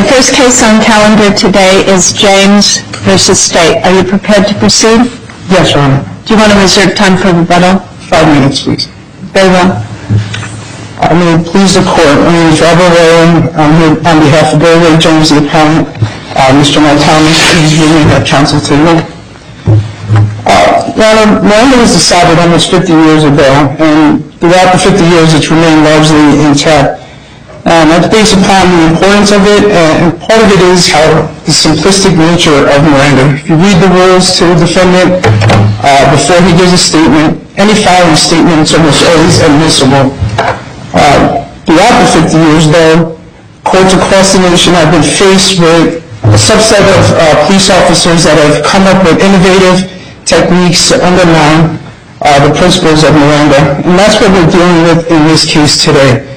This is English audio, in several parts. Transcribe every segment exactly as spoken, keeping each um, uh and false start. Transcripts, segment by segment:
The first case on calendar today is James versus State. Are you prepared to proceed? Yes, Your Honor. Do you want to reserve time for rebuttal? Five minutes, please. Very well. I may please the court. My name is Robert Rowland. I'm here on behalf of Barry Ray Jones, the appellant. Uh, Mister Mel Thomas, please give me that counsel table. Uh, Your Honor, Miranda was decided almost fifty years ago, and throughout the fifty years, it's remained largely intact. Um, that's based upon the importance of it, and part of it is how the simplistic nature of Miranda. If you read the rules to the defendant uh, before he gives a statement, any following statement is almost always admissible. Uh, throughout the fifty years, though, courts across the nation have been faced with a subset of uh, police officers that have come up with innovative techniques to undermine uh, the principles of Miranda, and that's what we're dealing with in this case today.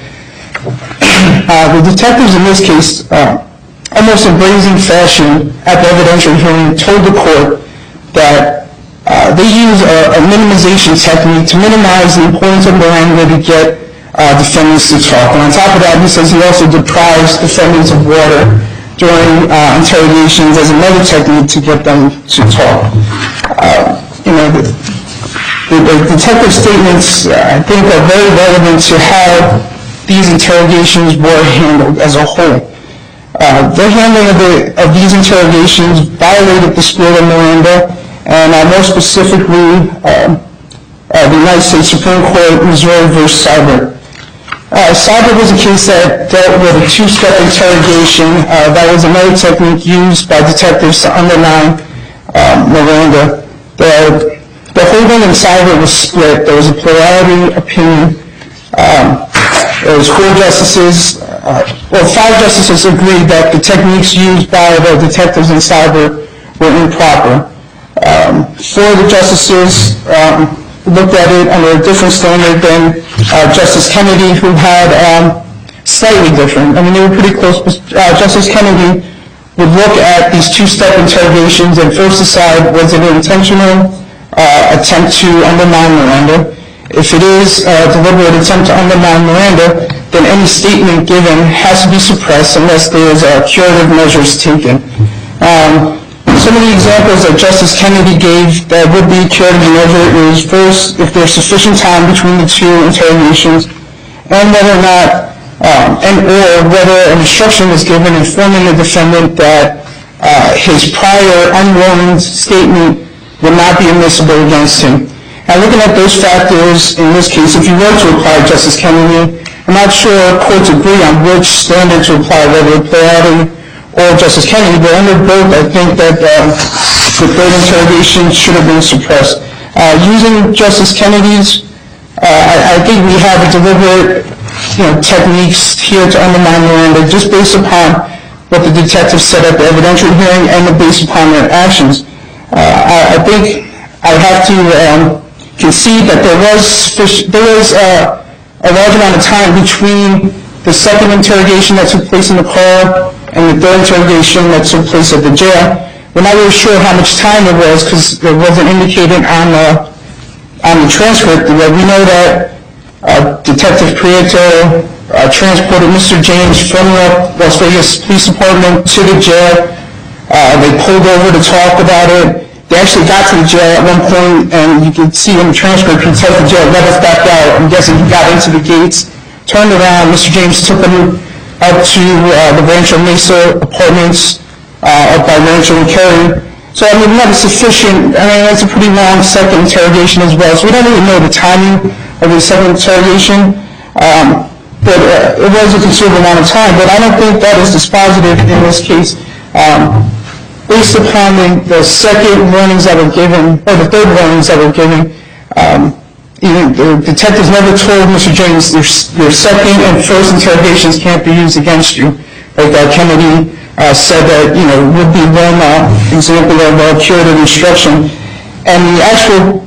Uh, the detectives in this case, uh, almost in brazen fashion at the evidentiary hearing, told the court that uh, they use a, a minimization technique to minimize the importance of Miranda to get uh, defendants to talk. And on top of that, he says he also deprives defendants of water during uh, interrogations as another technique to get them to talk. Uh, you know, the, the, the detective statements, uh, I think, are very relevant to how these interrogations were handled as a whole. Uh, their handling of, the, of these interrogations violated the spirit of Miranda, and uh, more specifically, uh, uh, the United States Supreme Court, Missouri versus Cyber. Uh, Cyber was a case that dealt with a two-step interrogation. Uh, that was another technique used by detectives to undermine uh, Miranda. The, the holding in Cyber was split. There was a plurality opinion. Um, There was four justices, uh, well, five justices agreed that the techniques used by the detectives in Cyber were improper. Um, four of the justices um, looked at it under a different standard than uh, Justice Kennedy, who had um, slightly different. I mean, they were pretty close. Uh, Justice Kennedy would look at these two-step interrogations and first decide, was it an intentional uh, attempt to undermine Miranda? If it is a deliberate attempt to undermine Miranda, then any statement given has to be suppressed unless there is uh, curative measures taken. Um, some of the examples that Justice Kennedy gave that would be curative measure is first, if there's sufficient time between the two interrogations, and whether or not, um, and or whether an instruction was given informing the defendant that uh, his prior unwarranted statement would not be admissible against him. Now, looking at those factors in this case, if you were to apply Justice Kennedy, I'm not sure courts agree on which standard to apply, whether plurality or Justice Kennedy, but under both, I think that uh, the third interrogation should have been suppressed. Uh, using Justice Kennedy's, uh, I, I think we have a deliberate, you know, techniques here to undermine Miranda just based upon what the detectives said at the evidentiary hearing and based upon their actions. Uh, I, I think I have to um, concede that there was there was uh, a large amount of time between the second interrogation that took place in the car and the third interrogation that took place at the jail. We're not really sure how much time it was because it wasn't indicated on the on the transcript. But we know that uh, Detective Prieto uh, transported Mister James from the Las Vegas Police Department to the jail. Uh, they pulled over to talk about it. They actually got to the jail at one point, and you can see in the transcript, he tells the jail, let us back out. I'm guessing he got into the gates, turned around. Mister James took him up to uh, the Rancho Mesa apartments uh, up by Rancho and Kerry. So, I mean, we have a sufficient, I mean, that's a pretty long second interrogation as well. So we don't really know the timing of the second interrogation. Um, but uh, it was a considerable amount of time. But I don't think that is dispositive in this case. Um, Based upon the, the second warnings that were given, or the third warnings that were given, um, even the detectives never told Mister James your, your second and first interrogations can't be used against you. Like uh, Kennedy uh, said that, you know, would be one uh, example of uh, curative instruction. And the actual,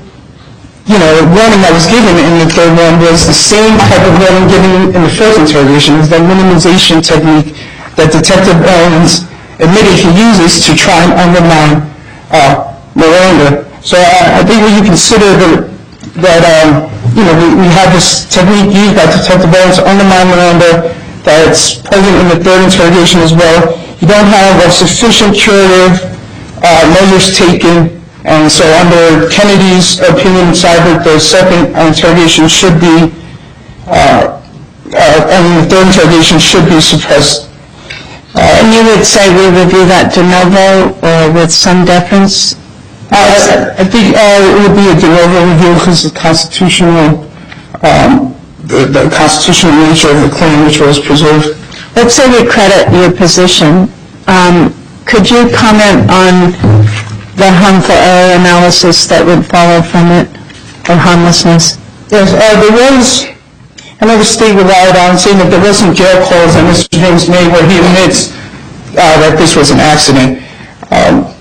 you know, warning that was given in the third one was the same type of warning given in the first interrogation. It was that minimization technique that Detective Owens admitted he uses to try and undermine uh, Miranda. So I, I think when you consider the, that, um, you know, we, we have this technique used by Detective Owens to undermine Miranda that's present in the third interrogation as well, you don't have a sufficient curative uh, measures taken, and so under Kennedy's opinion, Seibert, the second interrogation should be, uh, uh, and the third interrogation should be suppressed. Uh, and you would say we review that de novo or with some deference? Uh, I think uh, it would be a de novo review because the constitutional, um, the, the constitutional nature of the claim which was preserved. Let's say we credit your position. Um, could you comment on the harmful error analysis that would follow from it, or harmlessness? Yes, uh, there was, I know the state relied on saying that there wasn't jail calls that Mister James made where he admits uh, that this was an accident. Um,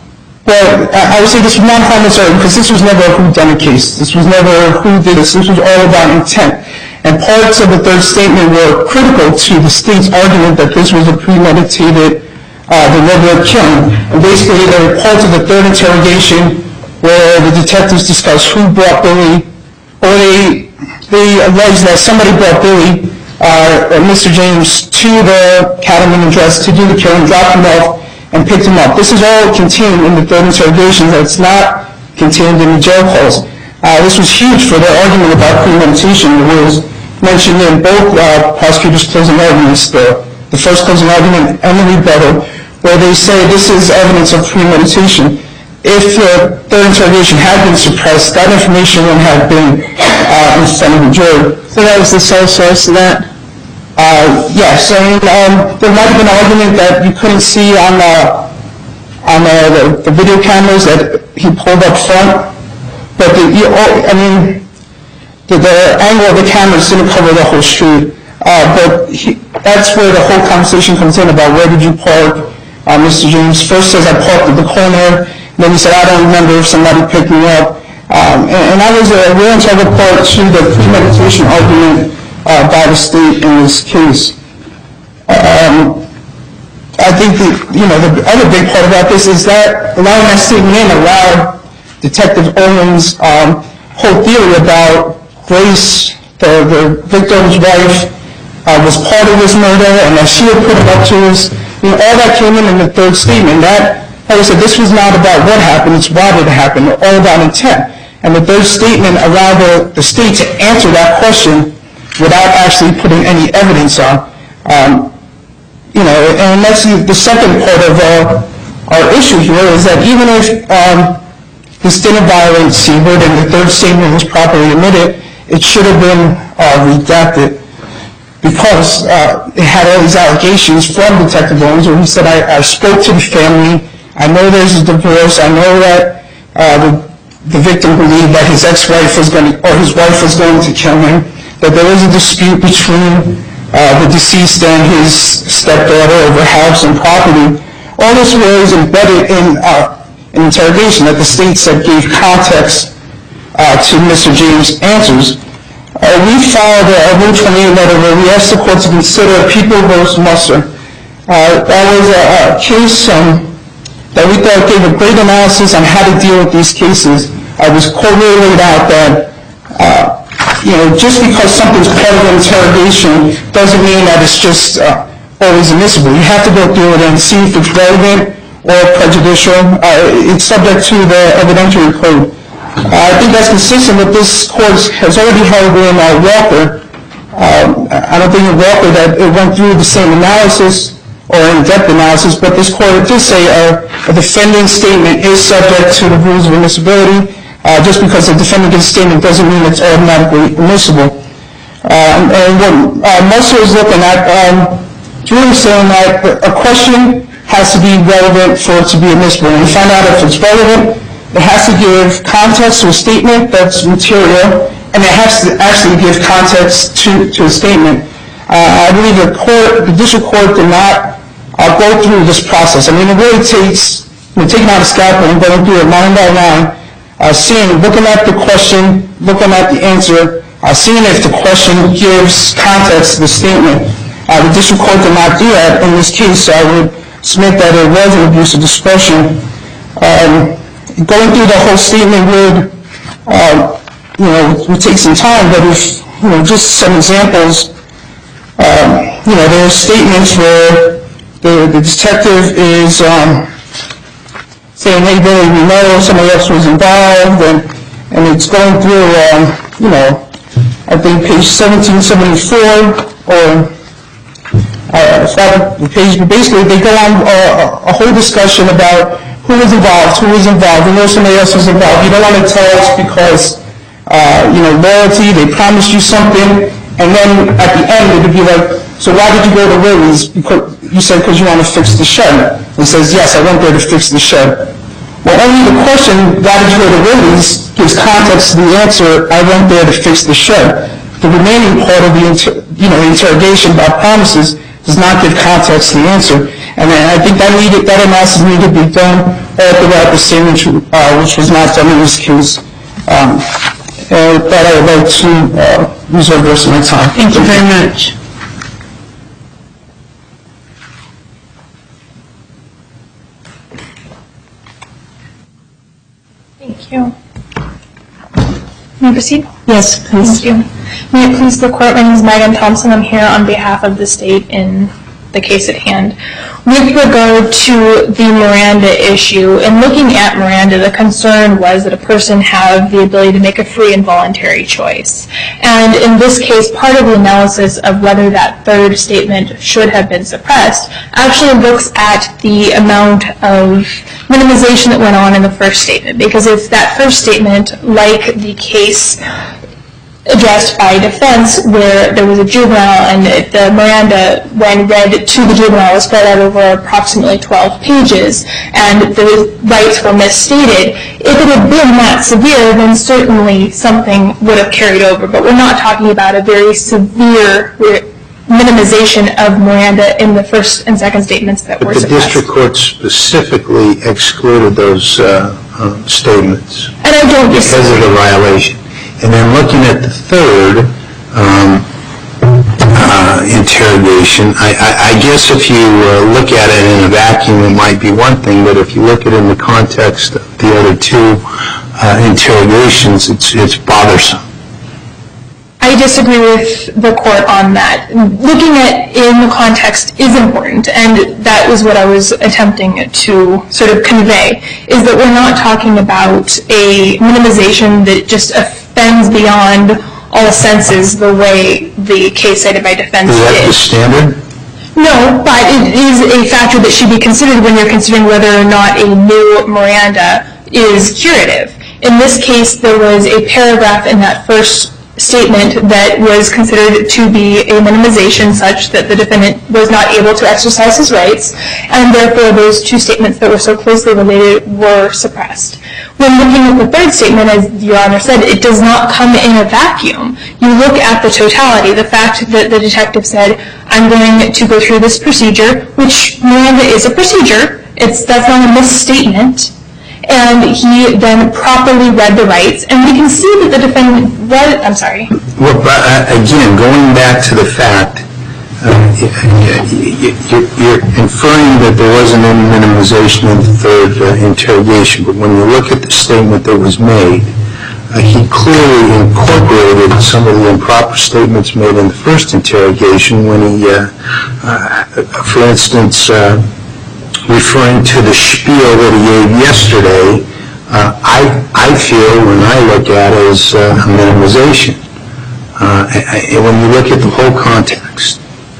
but I would say this was not harmless error because this was never a whodunit case. This was never who did this. This was all about intent. And parts of the third statement were critical to the state's argument that this was a premeditated, uh, deliberate killing. And basically, there were parts of the third interrogation where the detectives discussed who brought Billy, or they, they alleged that somebody brought Billy, uh, or Mister James, to the Cattleman address to do the killing, dropped him off, and picked him up. This is all contained in the third interrogation. That's not contained in the jail calls. Uh, this was huge for their argument about premeditation. It was mentioned in both uh, prosecutors' closing arguments, the, the first closing argument and the rebuttal, where they say this is evidence of premeditation. If the third interrogation had been suppressed, that information would have been uh, in front of the jury. So that was the sole source of that? Uh, yes, and um, there might have been an argument that you couldn't see on the, on the, the, the video cameras that he pulled up front, but the, you, I mean, The, the angle of the cameras didn't cover the whole street, uh, but he, that's where the whole conversation comes in about where did you park. Uh, Mister James first says I parked at the corner, then he said I don't remember if somebody picked me up, um, and, and that was a real integral part to the premeditation argument uh, by the state in this case. Um, I think the, you know, the other big part about this is that allowing that statement in allowed Detective Owens' um, whole theory about Grace, the, the victim's wife, uh, was part of this murder, and that she had put it up to us. You know, all that came in in the third statement. That, like I said, this was not about what happened, it's why did it happen, all about intent. And the third statement allowed the, the state to answer that question without actually putting any evidence on. Um, you know, and that's the, the second part of uh, our issue here, is that even if um, this didn't violate Seibert and the third statement was properly admitted, it should have been uh, redacted because uh, it had all these allegations from Detective Owens where he said, I, I spoke to the family, I know there's a divorce, I know that uh, the, the victim believed that his ex-wife was going to, or his wife was going to kill him, that there was a dispute between uh, the deceased and his stepdaughter over house and property. All this was embedded in uh, an interrogation that the state said gave context Uh, to Mister James' answers. Uh, we filed a, a Rule twenty-eight letter where we asked the court to consider People versus Musser. Uh, that was a, a case um, that we thought gave a great analysis on how to deal with these cases. Uh, it was court laid out that, uh, you know, just because something's part of an interrogation doesn't mean that it's just uh, always admissible. You have to go through it and see if it's relevant or prejudicial. Uh, it's subject to the evidentiary code. Uh, I think that's consistent with this court has already held in uh, Walker. Um, I don't think in Walker that it went through the same analysis or in-depth analysis, but this court did say uh, a defendant's statement is subject to the rules of admissibility. Uh, just because the defendant gives a statement doesn't mean it's automatically admissible. Um, and what uh, Musser is looking at, um, it's really saying that a question has to be relevant for it to be admissible. And we find out if it's relevant, it has to give context to a statement that's material, and it has to actually give context to, to a statement. Uh, I believe the court, the district court did not uh, go through this process. I mean, it really takes, you know, taking out a scalpel and going through it line by line, uh, seeing, looking at the question, looking at the answer, uh, seeing if the question gives context to the statement. Uh, the district court did not do that in this case, so I would submit that it was an abuse of discretion. Um, Going through the whole statement would, uh, you know, would take some time, but if, you know, just some examples, um, you know, there are statements where the, the detective is um, saying, hey, Billy, we know somebody else was involved, and, and it's going through, um, you know, I think page seventeen seventy-four, or uh, it's not the page, but basically they go on a, a whole discussion about who was involved, who was involved, we know somebody else was involved. You don't want to tell us because, uh, you know, loyalty, they promised you something, and then at the end it would be like, so why did you go to Willie's? Because you said because you want to fix the shed. He says, yes, I went there to fix the shed. Well, only the question, why did you go to Willie's, gives context to the answer, I went there to fix the shed. The remaining part of the inter, you know, interrogation about promises does not give context to the answer. And I think that needed, that analysis needed to be done all throughout the same, uh, which was not done in this case. Um, and with that, I would like to uh, reserve the rest of my time. Thank you very much. Thank you. May I proceed? Yes, please. Thank you. May it please the court, my name is Megan Thompson. I'm here on behalf of the state in the case at hand. With regard to the Miranda issue, in looking at Miranda, the concern was that a person have the ability to make a free and voluntary choice. And in this case, part of the analysis of whether that third statement should have been suppressed actually looks at the amount of minimization that went on in the first statement. Because if that first statement, like the case addressed by defense, where there was a juvenile and the Miranda, when read to the juvenile, was spread out over approximately twelve pages, and the rights were misstated. If it had been that severe, then certainly something would have carried over. But we're not talking about a very severe minimization of Miranda in the first and second statements that but were the suppressed. district court specifically excluded those uh, uh, statements And I don't because of the violation. And then looking at the third um, uh, interrogation, I, I, I guess if you uh, look at it in a vacuum, it might be one thing, but if you look at it in the context of the other two uh, interrogations, it's, it's bothersome. I disagree with the court on that. Looking at in the context is important, and that was what I was attempting to sort of convey, is that we're not talking about a minimization that just offends beyond all senses the way the case cited by defense Is that did. the standard? No, but it is a factor that should be considered when you're considering whether or not a new Miranda is curative. In this case, there was a paragraph in that first statement that was considered to be a minimization such that the defendant was not able to exercise his rights, and therefore those two statements that were so closely related were suppressed. When looking at the third statement, as Your Honor said, it does not come in a vacuum. You look at the totality, the fact that the detective said, I'm going to go through this procedure, which Miranda is a procedure, it's, that's not a misstatement, and he then properly read the rights, and we can see that the defendant read, I'm sorry. Well, but uh, again, going back to the fact, uh, you're inferring that there wasn't any minimization in the third uh, interrogation, but when you look at the statement that was made, uh, he clearly incorporated some of the improper statements made in the first interrogation when he, uh, uh, for instance, uh, referring to the spiel that he gave yesterday, uh, I, I feel when I look at it as uh, a minimization. Uh, and when you look at the whole context.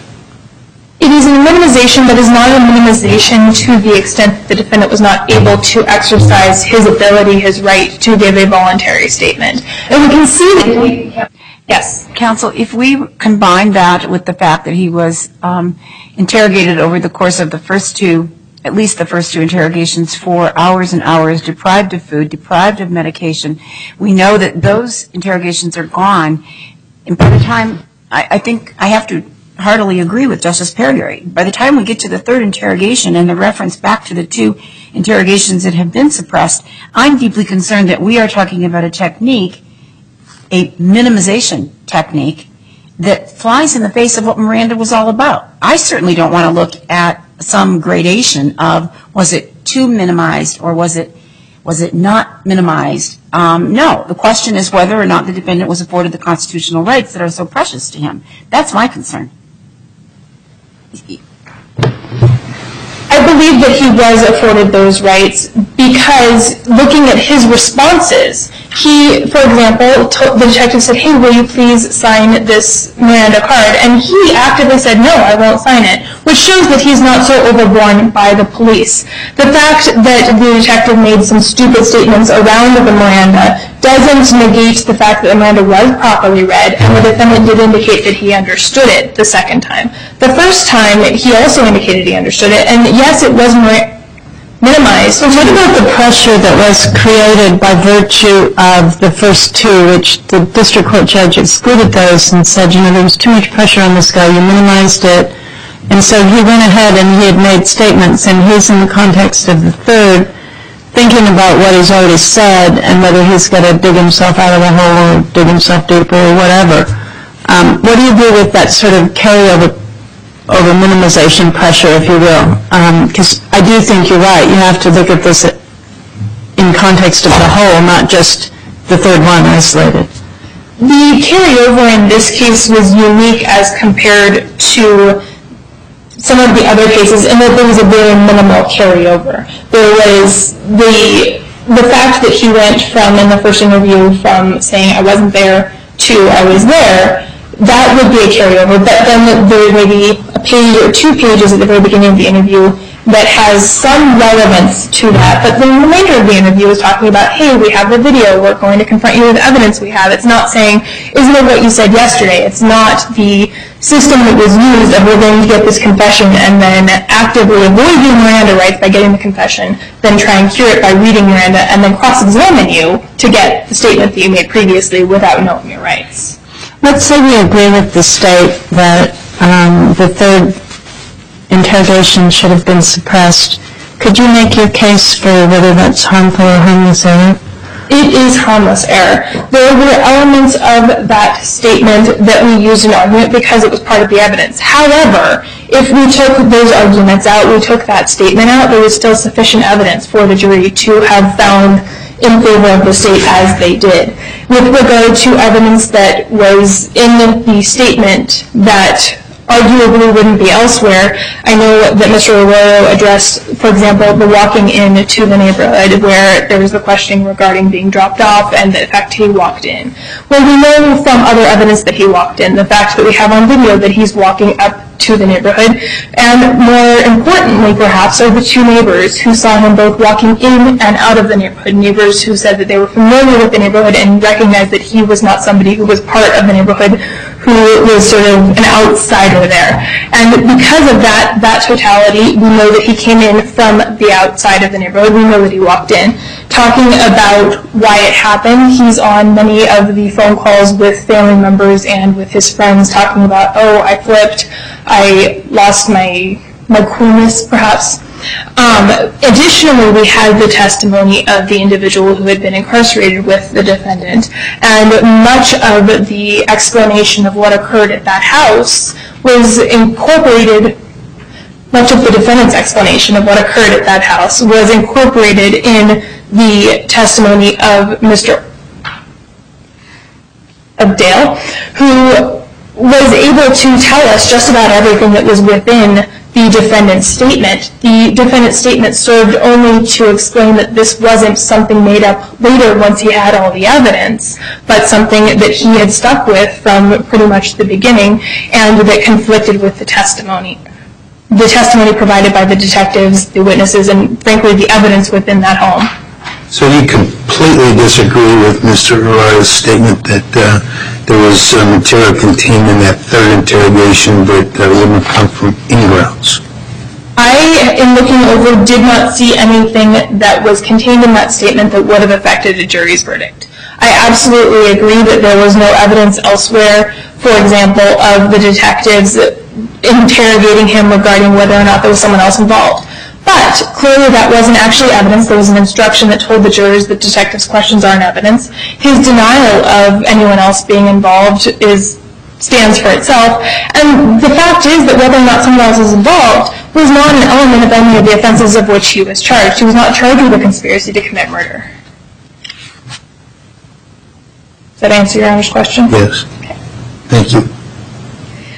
It is a minimization, but is not a minimization to the extent that the defendant was not able to exercise his ability, his right to give a voluntary statement. And we can see that. Yes. Counsel, if we combine that with the fact that he was um, interrogated over the course of the first two, at least the first two interrogations, for hours and hours, deprived of food, deprived of medication, we know that those interrogations are gone. And by the time, I, I think I have to heartily agree with Justice Perry. By the time we get to the third interrogation and the reference back to the two interrogations that have been suppressed, I'm deeply concerned that we are talking about a technique, a minimization technique, that flies in the face of what Miranda was all about. I certainly don't want to look at some gradation of was it too minimized or was it was it not minimized. Um, no, the question is whether or not the defendant was afforded the constitutional rights that are so precious to him. That's my concern. that he was afforded those rights because looking at his responses, he, for example, told, the detective said, hey, will you please sign this Miranda card? And he actively said, no, I won't sign it, which shows that he's not so overborne by the police. The fact that the detective made some stupid statements around the Miranda doesn't negate the fact that the Miranda was properly read, and the defendant did indicate that he understood it the second time. The first time, he also indicated he understood it, and yes, it was minimized. So what about the pressure that was created by virtue of the first two, which the district court judge excluded those and said, you know, there was too much pressure on this guy, you minimized it, and so he went ahead and he had made statements, and he's in the context of the third, thinking about what he's already said and whether he's got to dig himself out of the hole or dig himself deeper or whatever. Um, what do you do with that sort of carryover over minimization pressure, if you will? Because um, I do think you're right. You have to look at this in context of the whole, not just the third one isolated. The carryover in this case was unique as compared to some of the other cases in that there was a very minimal carryover. There was the the fact that he went from, in the first interview, from saying I wasn't there to I was there, that would be a carryover, but then there may be a page or two pages at the very beginning of the interview that has some relevance to that, but the remainder of the interview is talking about, hey, we have the video, we're going to confront you with evidence we have. It's not saying, isn't it what you said yesterday? It's not the system that was used of we're going to get this confession and then actively avoid your Miranda rights by getting the confession, then try and cure it by reading Miranda, and then cross-examine you to get the statement that you made previously without knowing your rights. Let's say we agree with the state that um, the third interrogation should have been suppressed. Could you make your case for whether that's harmful or harmless error? It is harmless error. There were elements of that statement that we used in argument because it was part of the evidence. However, if we took those arguments out, we took that statement out, there was still sufficient evidence for the jury to have found in favor of the state as they did. With regard to evidence that was in the statement that arguably wouldn't be elsewhere, I know that Mister Arroyo addressed, for example, the walking into the neighborhood where there was the questioning regarding being dropped off and the fact he walked in. Well, we know from other evidence that he walked in, the fact that we have on video that he's walking up to the neighborhood, and more importantly perhaps are the two neighbors who saw him both walking in and out of the neighborhood, neighbors who said that they were familiar with the neighborhood and recognized that he was not somebody who was part of the neighborhood, who was sort of an outsider there. And because of that, that totality, we know that he came in from the outside of the neighborhood, we know that he walked in. Talking about why it happened, he's on many of the phone calls with family members and with his friends talking about, oh, I flipped, I lost my, my coolness, perhaps. Um, additionally, we had the testimony of the individual who had been incarcerated with the defendant, and much of the explanation of what occurred at that house was incorporated, much of the defendant's explanation of what occurred at that house was incorporated in the testimony of Mister of Dale, who was able to tell us just about everything that was within the defendant's statement. The defendant's statement served only to explain that this wasn't something made up later once he had all the evidence, but something that he had stuck with from pretty much the beginning and that conflicted with the testimony. The testimony provided by the detectives, the witnesses, and frankly the evidence within that home. So you completely disagree with Mister Arroyo's statement that uh, there was uh, material contained in that third interrogation that uh, wouldn't have come from anywhere else? I, in looking over, did not see anything that was contained in that statement that would have affected a jury's verdict. I absolutely agree that there was no evidence elsewhere, for example, of the detectives interrogating him regarding whether or not there was someone else involved. But clearly that wasn't actually evidence. There was an instruction that told the jurors that detectives' questions aren't evidence. His denial of anyone else being involved is stands for itself. And the fact is that whether or not someone else is involved was not an element of any of the offenses of which he was charged. He was not charged with a conspiracy to commit murder. Does that answer your Honor's question? Yes. Okay. Thank you.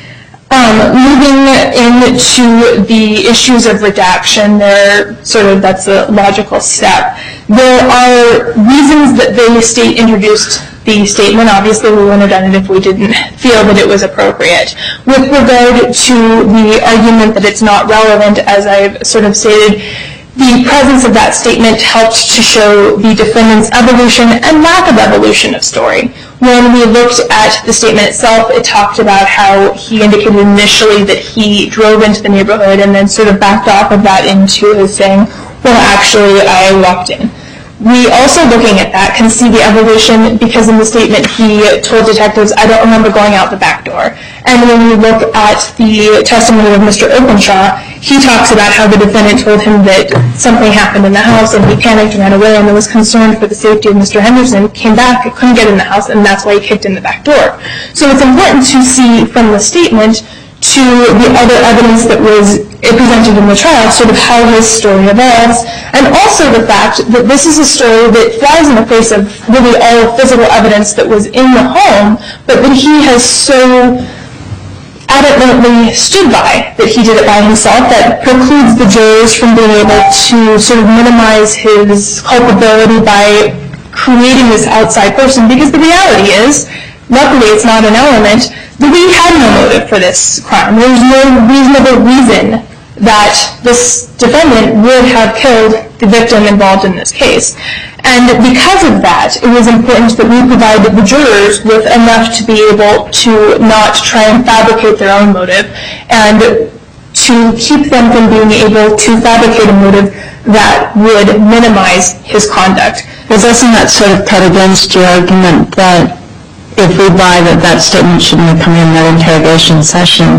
Um, moving into the issues of redaction, there sort of that's a logical step. There are reasons that the state introduced the statement. Obviously, we wouldn't have done it if we didn't feel that it was appropriate. With regard to the argument that it's not relevant, as I've sort of stated, the presence of that statement helped to show the defendant's evolution and lack of evolution of story. When we looked at the statement itself, it talked about how he indicated initially that he drove into the neighborhood and then sort of backed off of that into his saying, well, actually, I walked in. We also, looking at that, can see the evolution because in the statement he told detectives, I don't remember going out the back door. And when we look at the testimony of Mister Openshaw, he talks about how the defendant told him that something happened in the house and he panicked and ran away and was concerned for the safety of Mister Henderson, came back, couldn't get in the house, and that's why he kicked in the back door. So it's important to see from the statement to the other evidence that was presented in the trial, sort of how his story evolves, and also the fact that this is a story that flies in the face of really all physical evidence that was in the home, but that he has so adamantly stood by that he did it by himself that precludes the jurors from being able to sort of minimize his culpability by creating this outside person, because the reality is, luckily it's not an element, that we had no motive for this crime. There's no reasonable reason that this defendant would have killed the victim involved in this case. And because of that, it was important that we provided the jurors with enough to be able to not try and fabricate their own motive and to keep them from being able to fabricate a motive that would minimize his conduct. But doesn't that sort of cut against your argument that if we buy that that statement shouldn't have come in that interrogation session,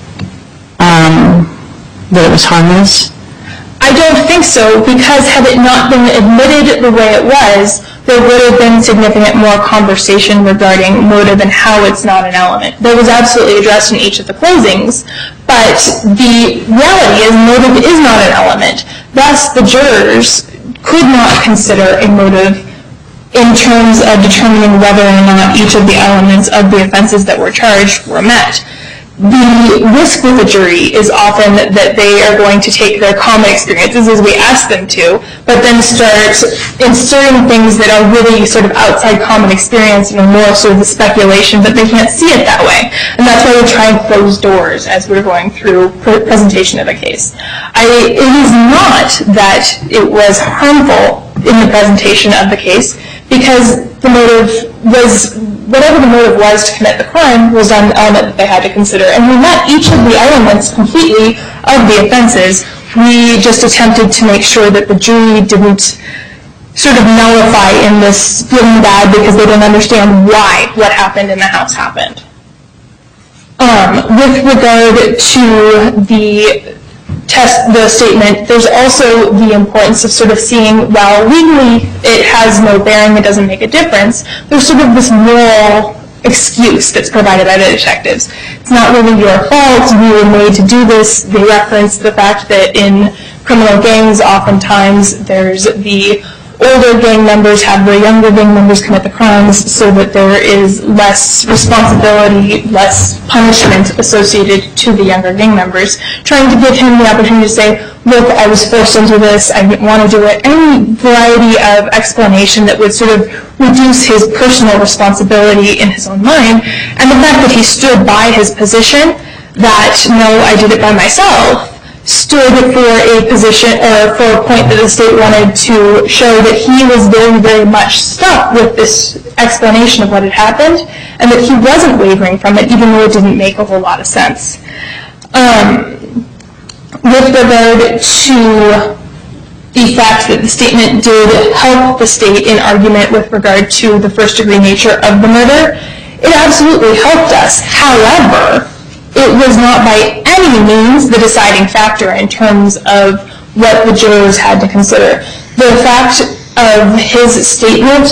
um, that it was harmless? I don't think so, because had it not been admitted the way it was, there would have been significant more conversation regarding motive and how it's not an element. That was absolutely addressed in each of the closings, but the reality is motive is not an element. Thus, the jurors could not consider a motive in terms of determining whether or not each of the elements of the offenses that were charged were met. The risk with a jury is often that they are going to take their common experiences as we ask them to, but then start inserting things that are really sort of outside common experience and are more sort of the speculation, but they can't see it that way. And that's why we try and close doors as we're going through pre- presentation of a case. I, it is not that it was harmful in the presentation of the case, because the motive was, whatever the motive was to commit the crime was an element that they had to consider. And we met each of the elements completely of the offenses. We just attempted to make sure that the jury didn't sort of nullify in this feeling bad because they didn't understand why what happened in the house happened. Um, with regard to the test the statement, there's also the importance of sort of seeing, well, legally it has no bearing, it doesn't make a difference. There's sort of this moral excuse that's provided by the detectives. It's not really your fault, we were made to do this. They reference the fact that in criminal gangs, oftentimes there's the older gang members have the younger gang members commit the crimes so that there is less responsibility, less punishment associated to the younger gang members, trying to give him the opportunity to say, look, I was forced into this, I didn't want to do it, any variety of explanation that would sort of reduce his personal responsibility in his own mind, and the fact that he stood by his position that, no, I did it by myself, stood for a position, or for a point that the state wanted to show that he was very, very much stuck with this explanation of what had happened, and that he wasn't wavering from it, even though it didn't make a whole lot of sense. Um, with regard to the fact that the statement did help the state in argument with regard to the first-degree nature of the murder, it absolutely helped us. However, it was not by any means the deciding factor in terms of what the jurors had to consider. The fact of his statement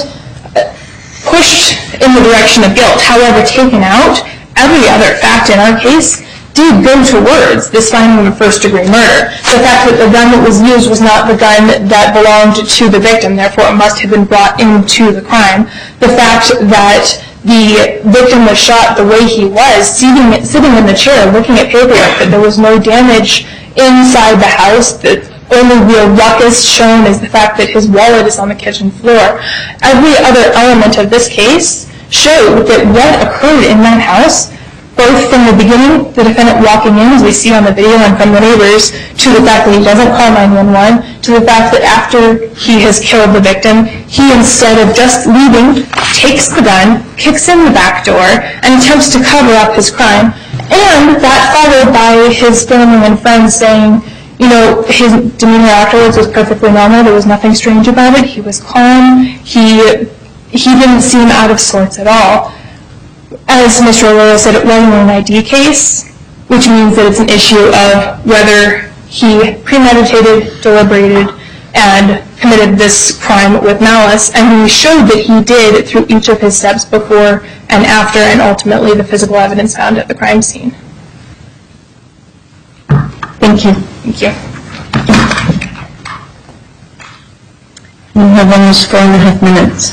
pushed in the direction of guilt. However, taken out, every other fact in our case did go towards this finding of a first-degree murder. The fact that the gun that was used was not the gun that belonged to the victim, therefore it must have been brought into the crime. The fact that the victim was shot the way he was, sitting, sitting in the chair, looking at paperwork, that there was no damage inside the house, that only real ruckus shown is the fact that his wallet is on the kitchen floor. Every other element of this case showed that what occurred in that house, both from the beginning, the defendant walking in, as we see on the video and from the neighbors, to the fact that he doesn't call nine one one, to the fact that after he has killed the victim, he, instead of just leaving, takes the gun, kicks in the back door, and attempts to cover up his crime. And that followed by his family and friends saying, you know, his demeanor afterwards was perfectly normal. There was nothing strange about it. He was calm. He, he didn't seem out of sorts at all. As Mister Arroyo said, it wasn't an I D case, which means that it's an issue of whether he premeditated, deliberated, and committed this crime with malice, and he showed that he did through each of his steps before and after, and ultimately the physical evidence found at the crime scene. Thank you. Thank you. You have almost four and a half minutes.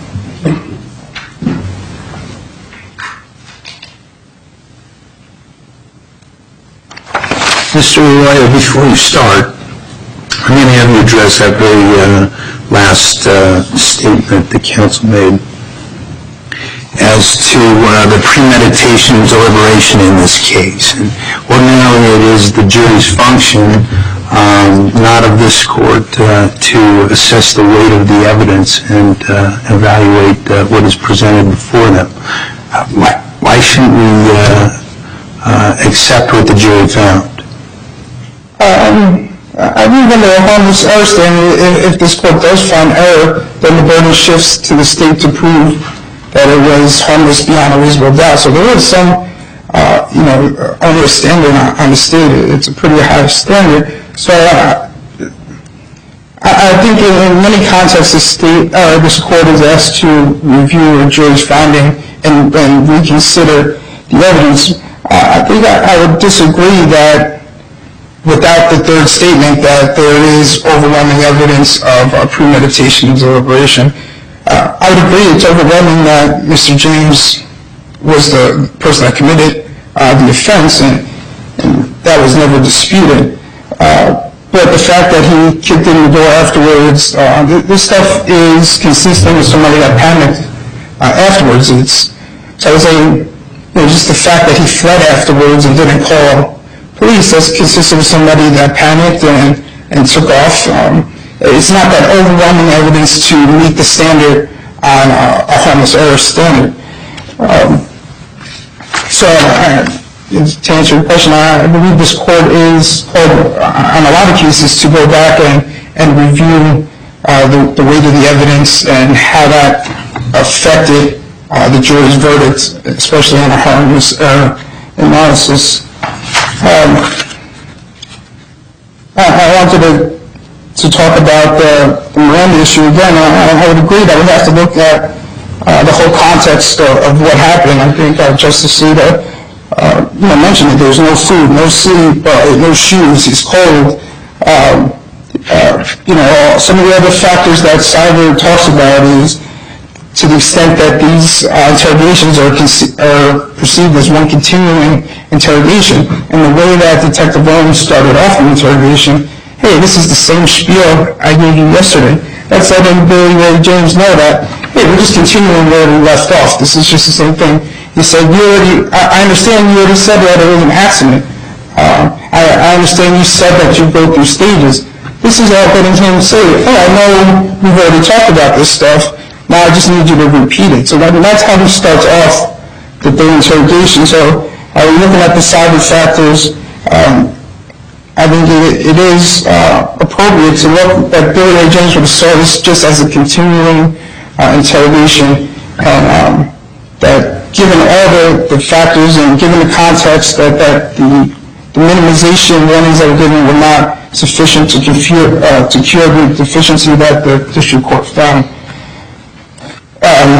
Mister Arroyo, before you start, I'm going to have you address that very uh, last uh, statement the counsel made as to uh, the premeditation and deliberation in this case. And ordinarily it is the jury's function, um, not of this court, uh, to assess the weight of the evidence and uh, evaluate uh, what is presented before them. Uh, why, why shouldn't we uh, uh, accept what the jury found? Um, I believe under a harmless error standard, if, if this court does find error, then the burden shifts to the state to prove that it was harmless beyond a reasonable doubt. So there is some, uh, you know, onerous standard on, on the state. It's a pretty high standard. So uh, I, I think in, in many contexts, the state, uh, this court is asked to review a jury's finding and, and reconsider the evidence. Uh, I think I, I would disagree that without the third statement that there is overwhelming evidence of uh, premeditation and deliberation. Uh, I would agree it's overwhelming that Mister James was the person that committed uh, the offense, and, and that was never disputed. Uh, but the fact that he kicked in the door afterwards, uh, th- this stuff is consistent with somebody that panicked uh, afterwards. It's, so I was saying, you know, just the fact that he fled afterwards and didn't call police, that's consistent with somebody that panicked and, and took off. Um, it's not that overwhelming evidence to meet the standard on a, a harmless error standard. Um, so uh, to answer your question, I, I believe this court is called, uh, on a lot of cases, to go back and, and review uh, the, the weight of the evidence and how that affected uh, the jury's verdict, especially on a harmless error analysis. Um, I, I wanted to, to talk about the, the Miranda issue again. I, I would agree that we have to look at uh, the whole context of, of what happened. I think uh, Justice Sita uh, you know, mentioned that there's no food, no sleep, uh, no shoes, he's cold. Um, uh, you know, some of the other factors that Cyber talks about is to the extent that these uh, interrogations are, con- are perceived as one continuing interrogation, and the way that Detective Williams started off the interrogation, hey, this is the same spiel I gave you yesterday. That's letting Billy Ray James know that, hey, we're just continuing where we left off. This is just the same thing. He said, you already, I, I understand you already said that it was an accident. Uh, I, I understand you said that you go through stages. This is all getting him to say, oh, I know we've already talked about this stuff. Now I just need you to repeat it. So that, that's how he starts off the third interrogation. So uh, looking at the cyber factors, um, I think it, it is uh, appropriate to look at Billy Ray James would have saw this just as a continuing uh, interrogation, and um, that given all the, the factors and given the context that, that the, the minimization warnings that were given were not sufficient to, confure, uh, to cure the deficiency that the district court found. Um,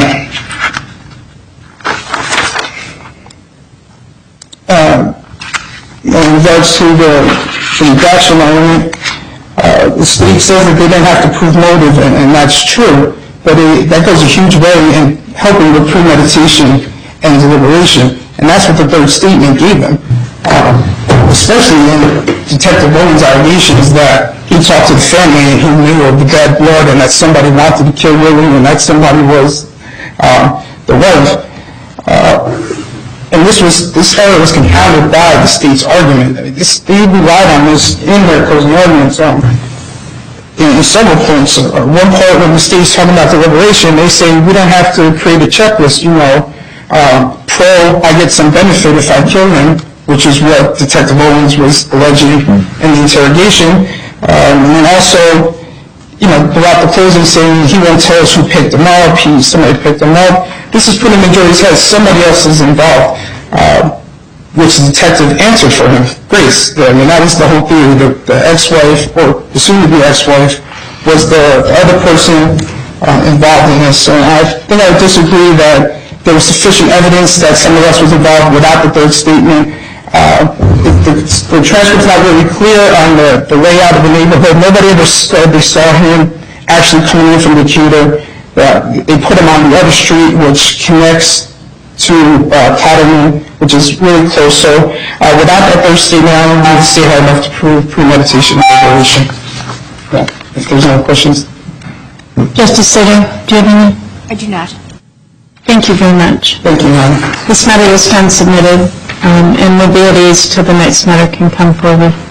uh, in regards to the, the redaction element, uh, the state says that they didn't have to prove motive, and, and that's true. but it, that goes a huge way in helping with premeditation and deliberation, and that's what the third statement gave him. Um, especially in Detective Bowen's allegations that he talked to the family and he knew of the bad blood and that somebody wanted to kill Willie and that somebody was uh, the wife. Uh, and this was this error was compounded by the state's argument. I mean, this, they relied on this in their closing arguments. Um, in, in several points. Uh, one part when the state's talking about deliberation, they say we don't have to create a checklist. You know, uh, pro, I get some benefit if I kill him, which is what Detective Owens was alleging in the interrogation. Um, and then also, you know, throughout the closing saying he won't tell us who picked him up, he, somebody picked him up. This is putting the jury's head, somebody else is involved, uh, which the detective answered for him, Grace. I mean, that was the whole theory. The, the ex-wife, or the soon-to-be ex-wife, was the, the other person uh, involved in this. And I think I would disagree that there was sufficient evidence that somebody else was involved without the third statement. Uh, the, the transcript's not really clear on the, the layout of the neighborhood. Nobody ever said they saw him actually coming in from Decatur. Uh, they put him on the other street, which connects to uh, Cattleman, which is really close. So uh, without that third statement, I don't believe the state had enough to prove premeditation and deliberation. Yeah. If there's no questions. Justice Soto, do you have any? I do not. Thank you very much. Thank you, Your Honor. This matter is found submitted, um, and we'll be at ease till the next matter can come forward.